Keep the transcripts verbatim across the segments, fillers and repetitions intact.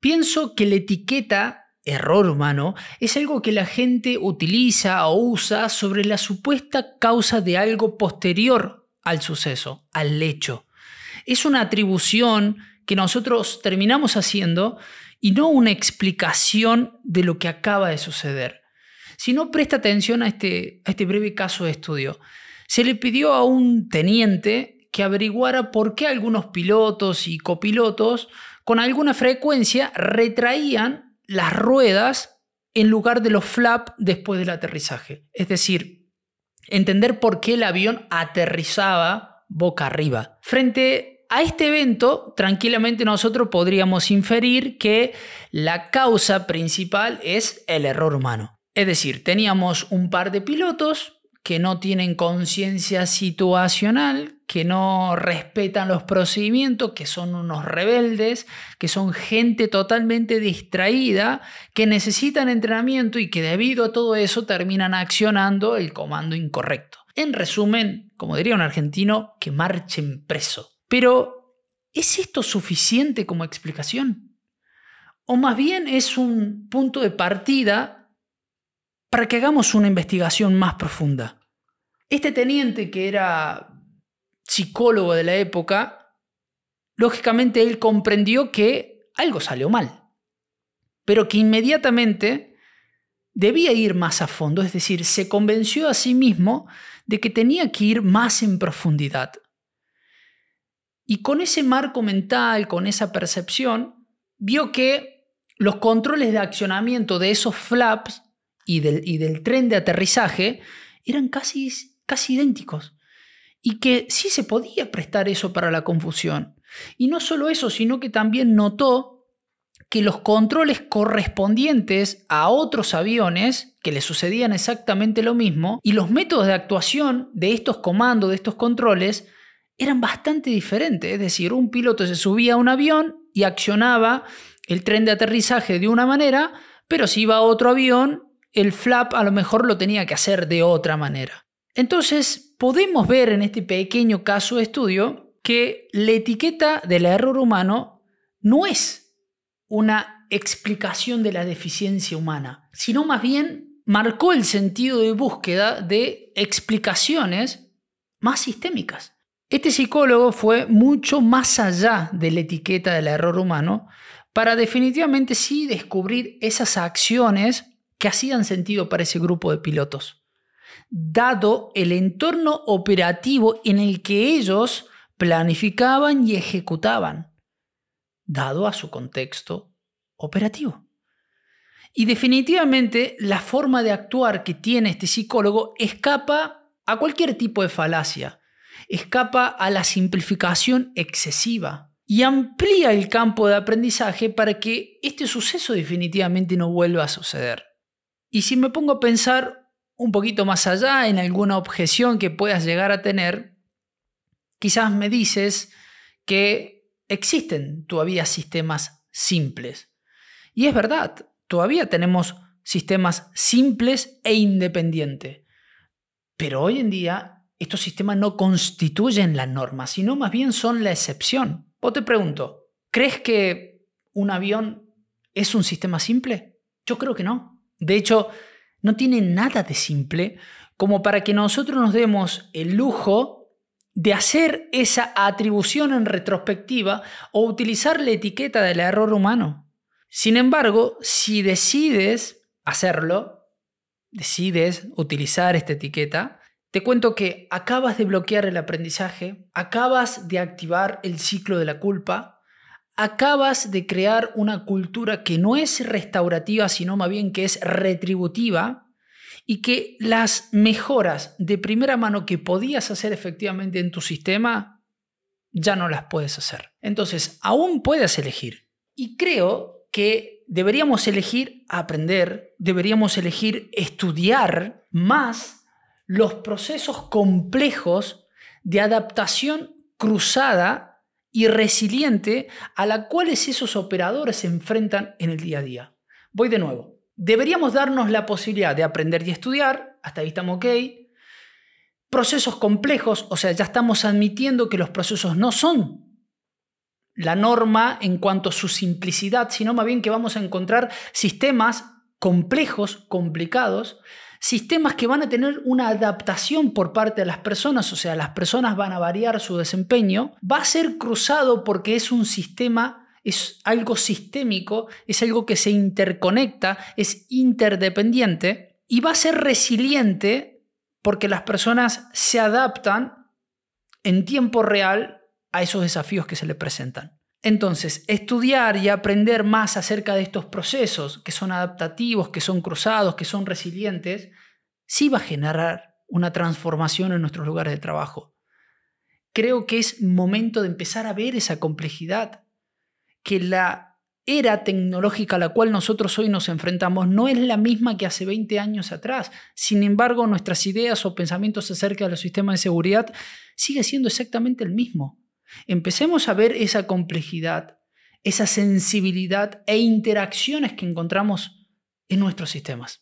Pienso que la etiqueta error humano es algo que la gente utiliza o usa sobre la supuesta causa de algo posterior al suceso, al hecho. Es una atribución que nosotros terminamos haciendo y no una explicación de lo que acaba de suceder. Si no presta atención a este, a este breve caso de estudio, se le pidió a un teniente que averiguara por qué algunos pilotos y copilotos con alguna frecuencia retraían las ruedas en lugar de los flaps después del aterrizaje. Es decir, entender por qué el avión aterrizaba boca arriba. Frente a este evento, tranquilamente nosotros podríamos inferir que la causa principal es el error humano. Es decir, teníamos un par de pilotos que no tienen conciencia situacional, que no respetan los procedimientos, que son unos rebeldes, que son gente totalmente distraída, que necesitan entrenamiento y que debido a todo eso terminan accionando el comando incorrecto. En resumen, como diría un argentino, que marchen preso. Pero, ¿es esto suficiente como explicación? ¿O más bien es un punto de partida para que hagamos una investigación más profunda? Este teniente, que era psicólogo de la época, lógicamente él comprendió que algo salió mal, pero que inmediatamente debía ir más a fondo, es decir, se convenció a sí mismo de que tenía que ir más en profundidad. Y con ese marco mental, con esa percepción, vio que los controles de accionamiento de esos flaps y del, y del tren de aterrizaje eran casi, casi idénticos. Y que sí se podía prestar eso para la confusión. Y no solo eso, sino que también notó que los controles correspondientes a otros aviones que le sucedían exactamente lo mismo y los métodos de actuación de estos comandos, de estos controles, eran bastante diferentes. Es decir, un piloto se subía a un avión y accionaba el tren de aterrizaje de una manera, pero si iba a otro avión, el flap a lo mejor lo tenía que hacer de otra manera. Entonces, podemos ver en este pequeño caso de estudio que la etiqueta del error humano no es una explicación de la deficiencia humana, sino más bien marcó el sentido de búsqueda de explicaciones más sistémicas. Este psicólogo fue mucho más allá de la etiqueta del error humano para definitivamente sí descubrir esas acciones que hacían sentido para ese grupo de pilotos, dado el entorno operativo en el que ellos planificaban y ejecutaban, dado a su contexto operativo. Y definitivamente la forma de actuar que tiene este psicólogo escapa a cualquier tipo de falacia, escapa a la simplificación excesiva y amplía el campo de aprendizaje para que este suceso definitivamente no vuelva a suceder. Y si me pongo a pensar un poquito más allá en alguna objeción que puedas llegar a tener, quizás me dices que existen todavía sistemas simples. Y es verdad, todavía tenemos sistemas simples e independientes. Pero hoy en día estos sistemas no constituyen la norma, sino más bien son la excepción. O te pregunto, ¿crees que un avión es un sistema simple? Yo creo que no. De hecho, no tiene nada de simple como para que nosotros nos demos el lujo de hacer esa atribución en retrospectiva o utilizar la etiqueta del error humano. Sin embargo, si decides hacerlo, decides utilizar esta etiqueta, te cuento que acabas de bloquear el aprendizaje, acabas de activar el ciclo de la culpa, acabas de crear una cultura que no es restaurativa, sino más bien que es retributiva, y que las mejoras de primera mano que podías hacer efectivamente en tu sistema ya no las puedes hacer. Entonces, aún puedes elegir. Y creo que deberíamos elegir aprender, deberíamos elegir estudiar más los procesos complejos de adaptación cruzada y resiliente a la cuales esos operadores se enfrentan en el día a día. Voy de nuevo. Deberíamos darnos la posibilidad de aprender y estudiar, hasta ahí estamos ok. Procesos complejos, o sea, ya estamos admitiendo que los procesos no son la norma en cuanto a su simplicidad, sino más bien que vamos a encontrar sistemas complejos, complicados, sistemas que van a tener una adaptación por parte de las personas, o sea, las personas van a variar su desempeño, va a ser cruzado porque es un sistema, es algo sistémico, es algo que se interconecta, es interdependiente y va a ser resiliente porque las personas se adaptan en tiempo real a esos desafíos que se les presentan. Entonces, estudiar y aprender más acerca de estos procesos que son adaptativos, que son cruzados, que son resilientes, sí va a generar una transformación en nuestros lugares de trabajo. Creo que es momento de empezar a ver esa complejidad, que la era tecnológica a la cual nosotros hoy nos enfrentamos no es la misma que hace veinte años atrás. Sin embargo, nuestras ideas o pensamientos acerca de los sistemas de seguridad sigue siendo exactamente el mismo. Empecemos a ver esa complejidad, esa sensibilidad e interacciones que encontramos en nuestros sistemas.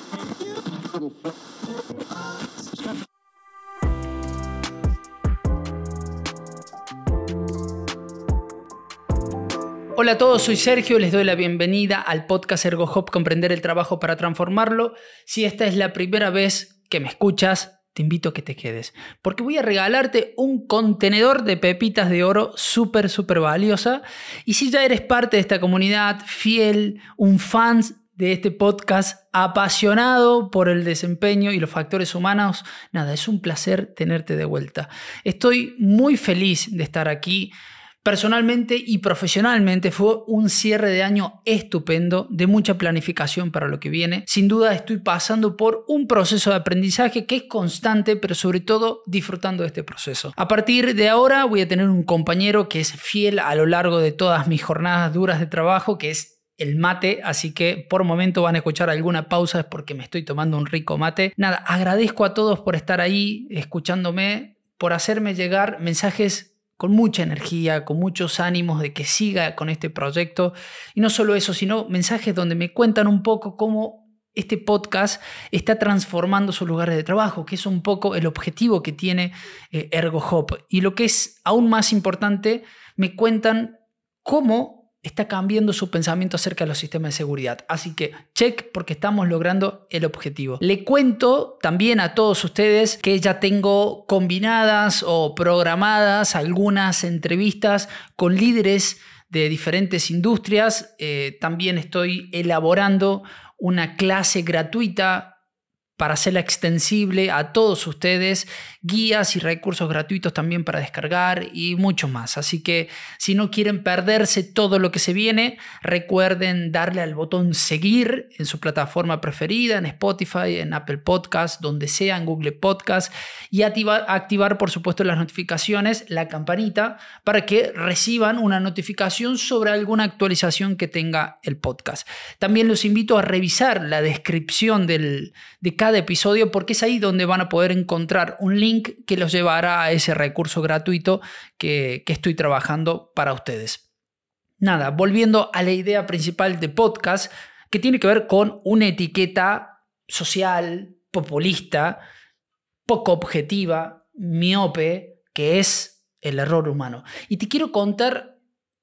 Hola a todos, soy Sergio, les doy la bienvenida al podcast ErgoHop, Comprender el Trabajo para Transformarlo. Si esta es la primera vez que me escuchas, te invito a que te quedes, porque voy a regalarte un contenedor de pepitas de oro súper, súper valiosa. Y si ya eres parte de esta comunidad, fiel, un fan de este podcast, apasionado por el desempeño y los factores humanos, nada, es un placer tenerte de vuelta. Estoy muy feliz de estar aquí. Personalmente y profesionalmente fue un cierre de año estupendo, de mucha planificación para lo que viene. Sin duda estoy pasando por un proceso de aprendizaje que es constante, pero sobre todo disfrutando de este proceso. A partir de ahora voy a tener un compañero que es fiel a lo largo de todas mis jornadas duras de trabajo, que es el mate, así que por momento van a escuchar alguna pausa, es porque me estoy tomando un rico mate. Nada, agradezco a todos por estar ahí escuchándome, por hacerme llegar mensajes con mucha energía, con muchos ánimos de que siga con este proyecto. Y no solo eso, sino mensajes donde me cuentan un poco cómo este podcast está transformando sus lugares de trabajo, que es un poco el objetivo que tiene eh, ErgoHop. Y lo que es aún más importante, me cuentan cómo está cambiando su pensamiento acerca de los sistemas de seguridad. Así que check, porque estamos logrando el objetivo. Le cuento también a todos ustedes que ya tengo combinadas o programadas algunas entrevistas con líderes de diferentes industrias. Eh, también estoy elaborando una clase gratuita para hacerla extensible a todos ustedes, guías y recursos gratuitos también para descargar y mucho más. Así que si no quieren perderse todo lo que se viene, recuerden darle al botón seguir en su plataforma preferida, en Spotify, en Apple Podcasts, donde sea, en Google Podcasts, y activar, activar por supuesto las notificaciones, la campanita, para que reciban una notificación sobre alguna actualización que tenga el podcast. También los invito a revisar la descripción del, de cada Cada episodio, porque es ahí donde van a poder encontrar un link que los llevará a ese recurso gratuito que, que estoy trabajando para ustedes. Nada, volviendo a la idea principal de podcast, que tiene que ver con una etiqueta social, populista, poco objetiva, miope, que es el error humano. Y te quiero contar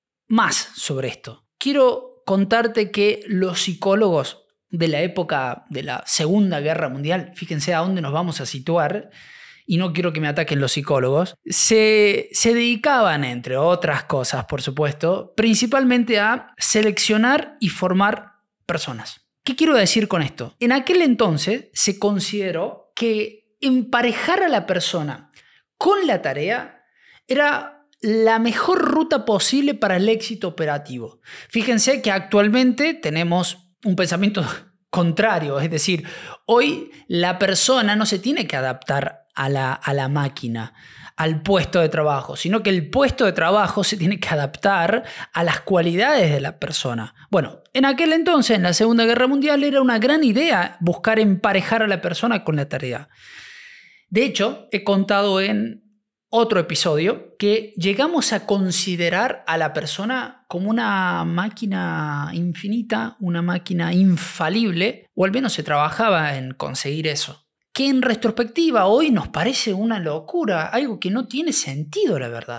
más sobre esto. Quiero contarte que los psicólogos de la época de la Segunda Guerra Mundial, fíjense a dónde nos vamos a situar, y no quiero que me ataquen los psicólogos, se, se dedicaban, entre otras cosas, por supuesto, principalmente a seleccionar y formar personas. ¿Qué quiero decir con esto? En aquel entonces se consideró que emparejar a la persona con la tarea era la mejor ruta posible para el éxito operativo. Fíjense que actualmente tenemos un pensamiento contrario, es decir, hoy la persona no se tiene que adaptar a la, a la máquina, al puesto de trabajo, sino que el puesto de trabajo se tiene que adaptar a las cualidades de la persona. Bueno, en aquel entonces, en la Segunda Guerra Mundial, era una gran idea buscar emparejar a la persona con la tarea. De hecho, he contado en otro episodio que llegamos a considerar a la persona como una máquina infinita, una máquina infalible, o al menos se trabajaba en conseguir eso. Que en retrospectiva hoy nos parece una locura, algo que no tiene sentido, la verdad.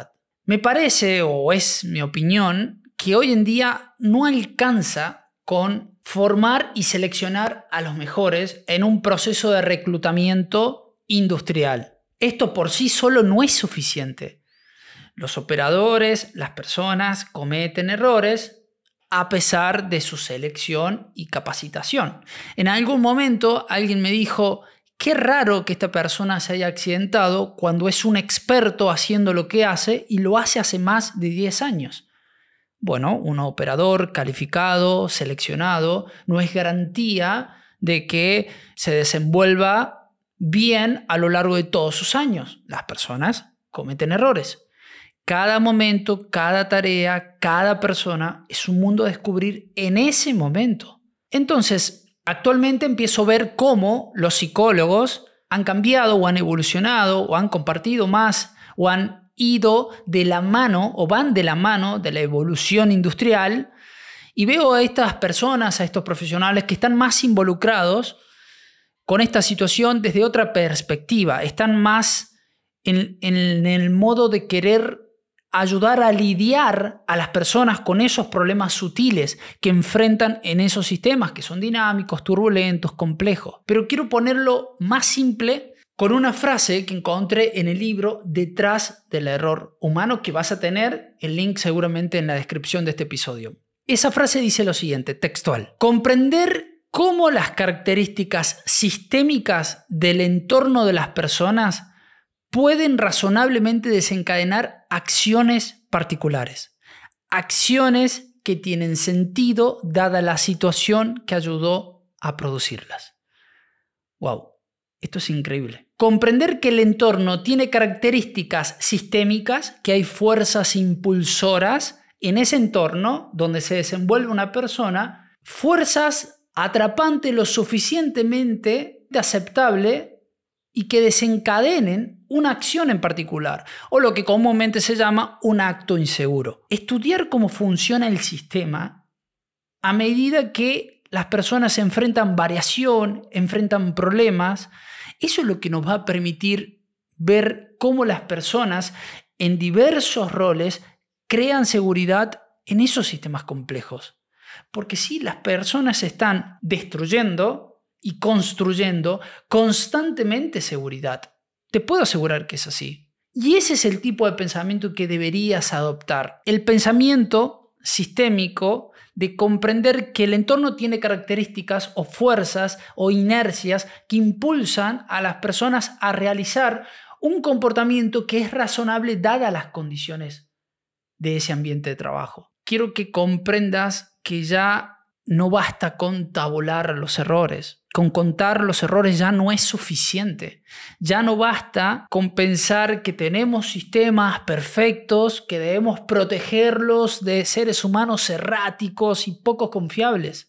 Me parece, o es mi opinión, que hoy en día no alcanza con formar y seleccionar a los mejores en un proceso de reclutamiento industrial. Esto por sí solo no es suficiente. Los operadores, las personas, cometen errores a pesar de su selección y capacitación. En algún momento alguien me dijo: qué raro que esta persona se haya accidentado cuando es un experto haciendo lo que hace y lo hace hace más de diez años. Bueno, un operador calificado, seleccionado, no es garantía de que se desenvuelva bien a lo largo de todos sus años. Las personas cometen errores. Cada momento, cada tarea, cada persona es un mundo a descubrir en ese momento. Entonces, actualmente empiezo a ver cómo los psicólogos han cambiado o han evolucionado o han compartido más o han ido de la mano o van de la mano de la evolución industrial, y veo a estas personas, a estos profesionales que están más involucrados con esta situación desde otra perspectiva. Están más en, en el modo de querer ayudar a lidiar a las personas con esos problemas sutiles que enfrentan en esos sistemas que son dinámicos, turbulentos, complejos. Pero quiero ponerlo más simple con una frase que encontré en el libro Detrás del error humano, que vas a tener el link seguramente en la descripción de este episodio. Esa frase dice lo siguiente, textual: comprender cómo las características sistémicas del entorno de las personas pueden razonablemente desencadenar acciones particulares. Acciones que tienen sentido dada la situación que ayudó a producirlas. ¡Wow! Esto es increíble. Comprender que el entorno tiene características sistémicas, que hay fuerzas impulsoras en ese entorno donde se desenvuelve una persona, fuerzas atrapantes lo suficientemente aceptable y que desencadenen una acción en particular, o lo que comúnmente se llama un acto inseguro. Estudiar cómo funciona el sistema a medida que las personas enfrentan variación, enfrentan problemas, eso es lo que nos va a permitir ver cómo las personas en diversos roles crean seguridad en esos sistemas complejos. Porque si las personas están destruyendo y construyendo constantemente seguridad, te puedo asegurar que es así. Y ese es el tipo de pensamiento que deberías adoptar. El pensamiento sistémico de comprender que el entorno tiene características o fuerzas o inercias que impulsan a las personas a realizar un comportamiento que es razonable dadas las condiciones de ese ambiente de trabajo. Quiero que comprendas que ya no basta con tabular los errores. Con contar los errores ya no es suficiente. Ya no basta con pensar que tenemos sistemas perfectos, que debemos protegerlos de seres humanos erráticos y poco confiables.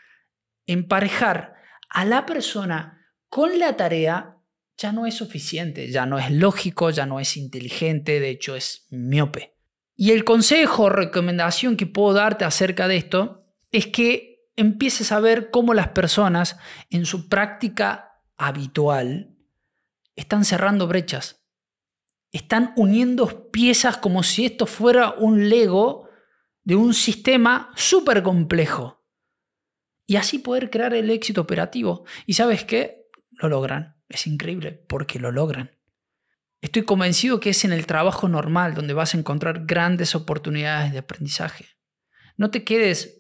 Emparejar a la persona con la tarea ya no es suficiente, ya no es lógico, ya no es inteligente, de hecho es miope. Y el consejo o recomendación que puedo darte acerca de esto es que empieces a ver cómo las personas en su práctica habitual están cerrando brechas. Están uniendo piezas como si esto fuera un Lego de un sistema súper complejo. Y así poder crear el éxito operativo. ¿Y sabes qué? Lo logran. Es increíble porque lo logran. Estoy convencido que es en el trabajo normal donde vas a encontrar grandes oportunidades de aprendizaje. No te quedes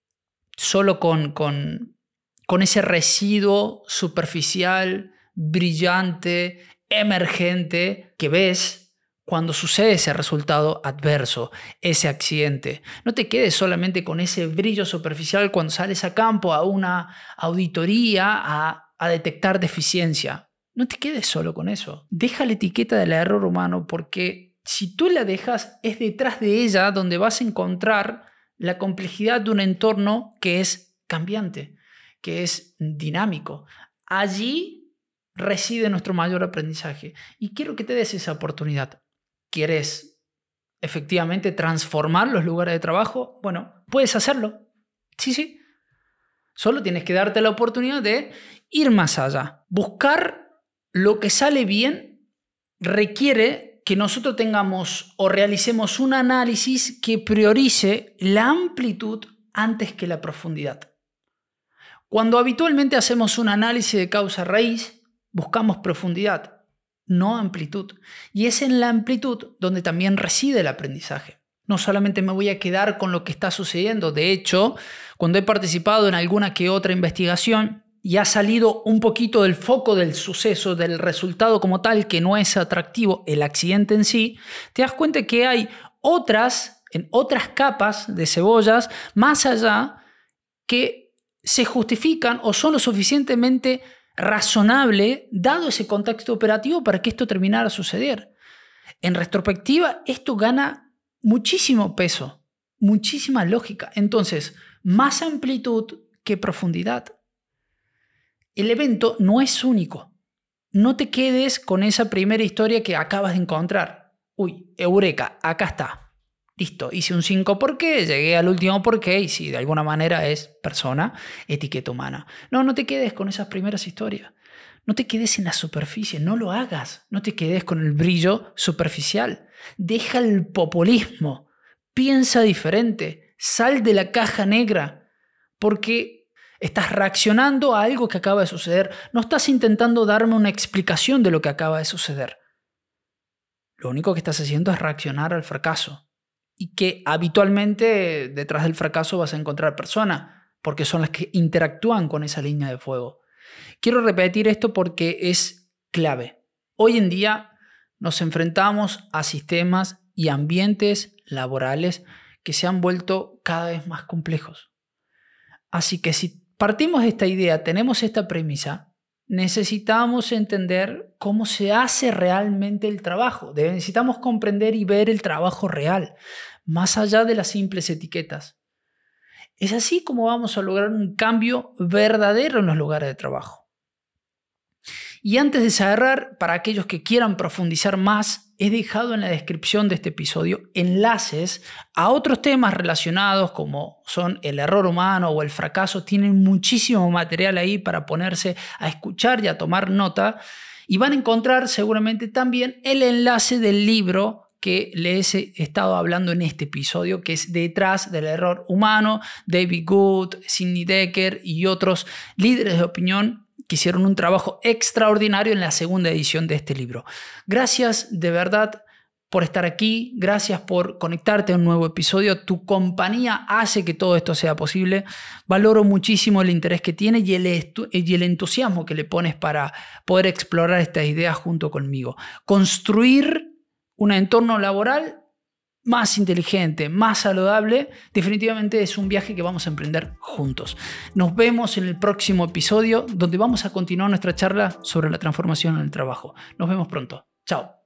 solo con, con, con ese residuo superficial, brillante, emergente que ves cuando sucede ese resultado adverso, ese accidente. No te quedes solamente con ese brillo superficial cuando sales a campo a una auditoría a, a detectar deficiencia. No te quedes solo con eso. Deja la etiqueta del error humano, porque si tú la dejas, es detrás de ella donde vas a encontrar la complejidad de un entorno que es cambiante, que es dinámico. Allí reside nuestro mayor aprendizaje. Y quiero que te des esa oportunidad. ¿Quieres efectivamente transformar los lugares de trabajo? Bueno, puedes hacerlo. Sí, sí. Solo tienes que darte la oportunidad de ir más allá. Buscar lo que sale bien requiere que nosotros tengamos o realicemos un análisis que priorice la amplitud antes que la profundidad. Cuando habitualmente hacemos un análisis de causa-raíz, buscamos profundidad, no amplitud. Y es en la amplitud donde también reside el aprendizaje. No solamente me voy a quedar con lo que está sucediendo. De hecho, cuando he participado en alguna que otra investigación y ha salido un poquito del foco del suceso, del resultado como tal, que no es atractivo, el accidente en sí, te das cuenta que hay otras, en otras capas de cebollas más allá que se justifican o son lo suficientemente razonable dado ese contexto operativo para que esto terminara a suceder. En retrospectiva, esto gana muchísimo peso, muchísima lógica. Entonces, más amplitud que profundidad. El evento no es único. No te quedes con esa primera historia que acabas de encontrar. Uy, eureka, acá está. Listo, hice un cinco por qué, llegué al último por qué y si de alguna manera es persona, etiqueta humana. No, no te quedes con esas primeras historias. No te quedes en la superficie, no lo hagas. No te quedes con el brillo superficial. Deja el populismo. Piensa diferente. Sal de la caja negra. Porque estás reaccionando a algo que acaba de suceder. No estás intentando darme una explicación de lo que acaba de suceder. Lo único que estás haciendo es reaccionar al fracaso. Y que habitualmente detrás del fracaso vas a encontrar personas, porque son las que interactúan con esa línea de fuego. Quiero repetir esto porque es clave. Hoy en día nos enfrentamos a sistemas y ambientes laborales que se han vuelto cada vez más complejos. Así que si partimos de esta idea, tenemos esta premisa, necesitamos entender cómo se hace realmente el trabajo. Necesitamos comprender y ver el trabajo real, más allá de las simples etiquetas. Es así como vamos a lograr un cambio verdadero en los lugares de trabajo. Y antes de cerrar, para aquellos que quieran profundizar más, he dejado en la descripción de este episodio enlaces a otros temas relacionados como son el error humano o el fracaso. Tienen muchísimo material ahí para ponerse a escuchar y a tomar nota. Y van a encontrar seguramente también el enlace del libro que les he estado hablando en este episodio, que es Detrás del error humano, David Good, Sidney Dekker y otros líderes de opinión que hicieron un trabajo extraordinario en la segunda edición de este libro. Gracias de verdad por estar aquí, gracias por conectarte a un nuevo episodio. Tu compañía hace que todo esto sea posible. Valoro muchísimo el interés que tienes y el, estu- y el entusiasmo que le pones para poder explorar estas ideas junto conmigo. Construir un entorno laboral más inteligente, más saludable, definitivamente es un viaje que vamos a emprender juntos. Nos vemos en el próximo episodio donde vamos a continuar nuestra charla sobre la transformación en el trabajo. Nos vemos pronto. Chao.